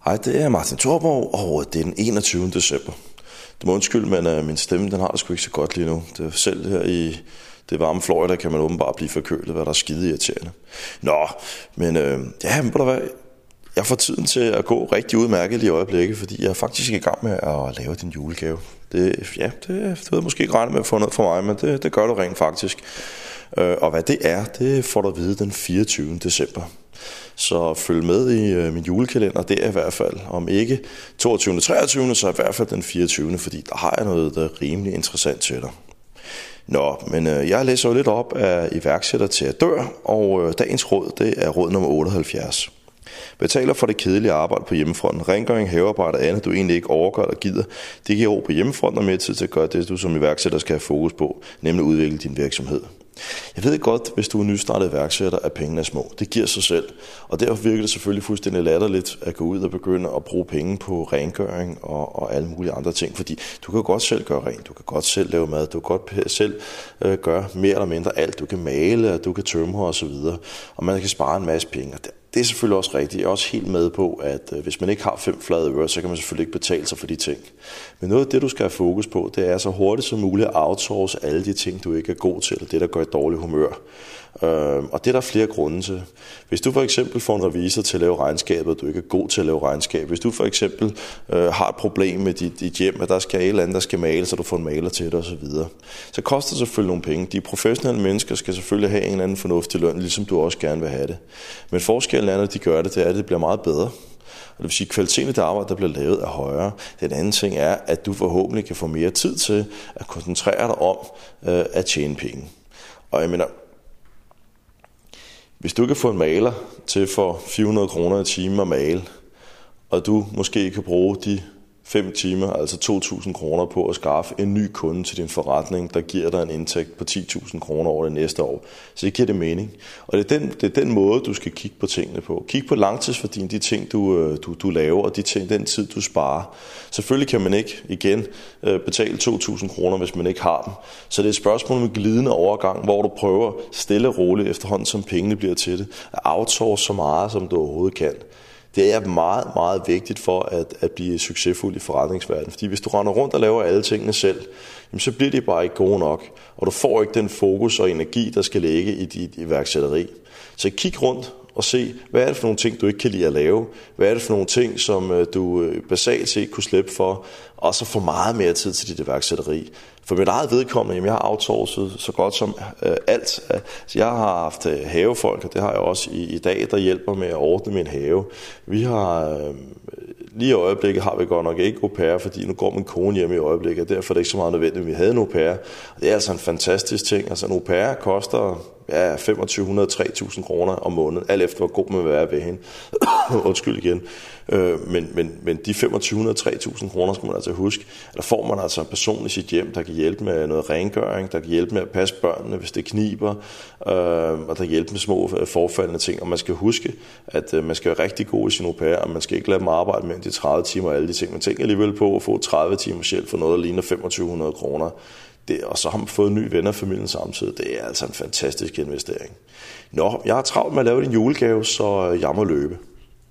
Hej, det er Martin Thorborg, og det er den 21. december. Du må undskylde, men min stemme den har det sgu ikke så godt lige nu. Det er selv her i det varme Florida kan man åbenbart blive forkølet, hvad der er skide irriterende. Nå, men ved du hvad? Jeg får tiden til at gå rigtig udmærket i øjeblikket, fordi jeg er faktisk i gang med at lave din julegave. Det ved jeg måske ikke regne med at få noget for mig, men det gør du rent faktisk. Og hvad det er, det får du at vide den 24. december. Så følg med i min julekalender, det er i hvert fald, om ikke 22. 23. så i hvert fald den 24. Fordi der har jeg noget, der er rimelig interessant til dig. Nå, men jeg læser jo lidt op af iværksætter til at dør, og dagens råd, det er råd nummer 78. Betaler for det kedelige arbejde på hjemmefronten. Rengøring, havearbejde og andet, du egentlig ikke overgår eller gider. Det giver ro på hjemmefronten og mere tid til at gøre det, du som iværksætter skal have fokus på, nemlig at udvikle din virksomhed. Jeg ved godt, hvis du er nystartet iværksætter, at pengene er små. Det giver sig selv, og derfor virker det selvfølgelig fuldstændig latterligt at gå ud og begynde at bruge penge på rengøring og alle mulige andre ting, fordi du kan godt selv gøre rent, du kan godt selv lave mad, du kan godt selv gøre mere eller mindre alt. Du kan male, du kan tømre osv., og man kan spare en masse penge. Det er selvfølgelig også rigtigt. Jeg er også helt med på, at hvis man ikke har 5 flade øre, så kan man selvfølgelig ikke betale sig for de ting. Men noget af det, du skal have fokus på, det er så hurtigt som muligt at outsource alle de ting, du ikke er god til, eller det, der gør et dårligt humør. Og det er der flere grunde til. Hvis du for eksempel får en revisor til at lave regnskabet, og du ikke er god til at lave regnskab. Hvis du for eksempel har et problem med dit hjem, at der skal et eller andet, der skal male, så du får en maler til det osv., så koster det selvfølgelig nogle penge. De professionelle mennesker skal selvfølgelig have en eller anden fornuftig løn, ligesom du også gerne vil have det. Men forskellen er, når de gør det, det er, at det bliver meget bedre. Og det vil sige, at kvaliteten af det arbejde, der bliver lavet, er højere. Den anden ting er, at du forhåbentlig kan få mere tid til at koncentrere dig om at tjene penge. Og jeg mener, hvis du kan få en maler til for 400 kroner i timen at male, og du måske kan bruge de 5 timer, altså 2.000 kroner på at skaffe en ny kunde til din forretning, der giver dig en indtægt på 10.000 kroner over det næste år. Så det giver det mening. Og det er den måde, du skal kigge på tingene på. Kig på langtidsværdien, de ting, du laver, og den tid, du sparer. Selvfølgelig kan man ikke igen betale 2.000 kroner, hvis man ikke har dem. Så det er et spørgsmål om en glidende overgang, hvor du prøver stille og roligt efterhånden, som pengene bliver til det, at outsource så meget, som du overhovedet kan. Det er meget, meget vigtigt for at blive succesfuld i forretningsverdenen. Fordi hvis du render rundt og laver alle tingene selv, så bliver de bare ikke gode nok. Og du får ikke den fokus og energi, der skal ligge i dit iværksætteri. Så kig rundt og se, hvad er det for nogle ting, du ikke kan lide at lave? Hvad er det for nogle ting, som du basalt set kunne slippe for? Og så få meget mere tid til dit iværksætteri. For mit eget vedkommende, jeg har outsourcet så godt som alt. Så jeg har haft havefolk, og det har jeg også i dag, der hjælper med at ordne min have. Vi har lige i øjeblikket har vi godt nok ikke au pair, fordi nu går min kone hjem i øjeblikket, og derfor er det ikke så meget nødvendigt, at vi havde en au pair. Og det er altså en fantastisk ting. Altså en au pair koster 2.500-3.000 kroner om måneden, alt efter hvor god man vil være ved hende. Undskyld igen. Men de 2.500-3.000 kroner skal man altså huske, at der får man altså en person i sit hjem, der kan hjælpe med noget rengøring, der kan hjælpe med at passe børnene, hvis det kniber, og der kan hjælpe med små forfaldende ting. Og man skal huske, at man skal være rigtig god i sin au pair, og man skal ikke lade dem arbejde mere end de 30 timer og alle de ting. Man tænker alligevel på at få 30 timers hjælp for noget, der ligner 2.500 kroner. Og så har man fået en ny ven af familien samtidig. Det er altså en fantastisk investering. Nå, jeg har travlt med at lave din julegave, så jeg må løbe.